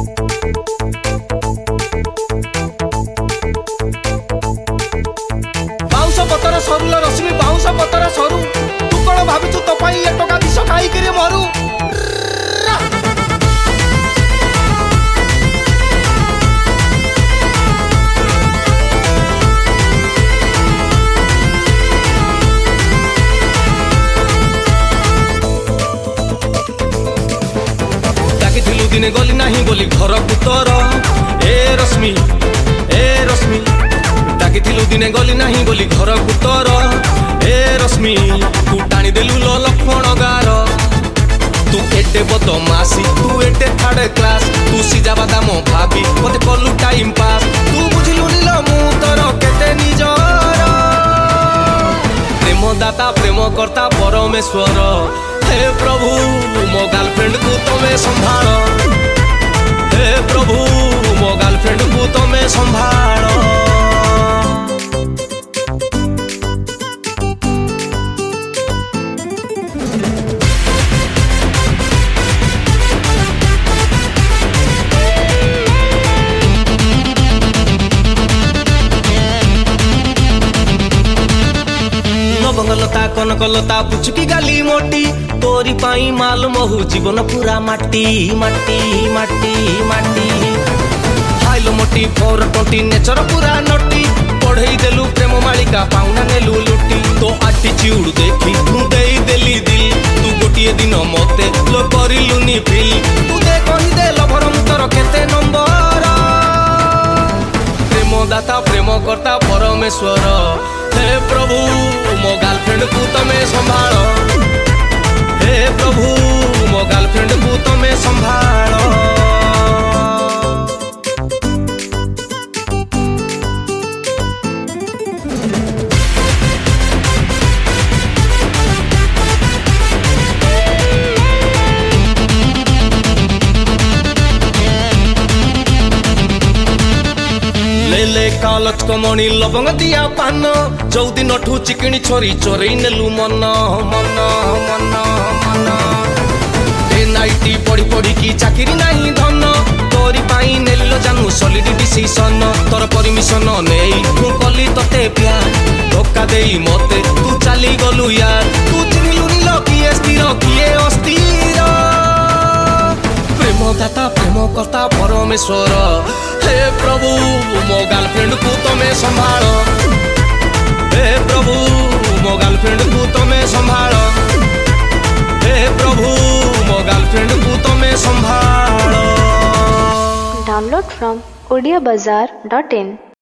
Bounce पतर सरुल रश्मि bounce पतर सरू तू कौन भाविचु तो पाई ए टका विष खाई मरू दिने गली नहीं बोली घर पुतर ए रश्मि डाकी दिने गली नहीं बोली घर पुतर ए रश्मि तू टाणी देलु लक्ष्मण गार तू एटे बदमासी तू एटे थर्ड क्लास तू सीजा बादाम भाभी मते कलु टाइम पास तू बुझिलु नील मु तोर केते निजर प्रेम दाता प्रेम करता परमेश्वर हे प्रभु मो गर्लफ्रेंड को तुम्हें संभालो हे प्रभु मो गर्लफ्रेंड को तुम्हें संभालो बंगलता कनकलता पुचुकी गाली मोटी तोरी पाई माल महु जीवन पूरा माटी माटी माटी माटी हाइलो मोटी 420 नेचर पूरा नटी पढ़ई देलु प्रेम मालिका पाउना नेलु लुटी तो एटीट्यूड देखी तू देई देली दिल तू गोटिए दिन मते लो करिलुनी फिल तू दे कहि दे लभर मुतर केते नंबर प्रेम दाता प्रेम करता परमेश्वर हे प्रभु मो गर्लफ्रेंड को तुम्हें संभालो हे प्रभु मो गर्लफ्रेंड को तुम्हें संभालो ले कालच कमणी लवंग दिया पान जो दिन ठू चिकनी छोरी चोरई नेलु मन मन मन मन ए नाइटी पढ़ी पढ़ी की चाकरी नहीं धन तोरी पाई नेल जानू सॉलिड डिसीजन तोर परमिशन नेई तू कली तते प्यार धोखा देई मते तू चली गलु यार तू चिनिलु नील किए स्थिर किए अस्थिर प्रेम दाता प्रेम करता परमेश्वर हे प्रभु मो गर्लफ्रेंड को तुम्हें संभालो हे प्रभु मो गर्लफ्रेंड को तुम्हें संभालो हे प्रभु मो गर्लफ्रेंड को तुम्हें संभालो। Download from odiabazaar.in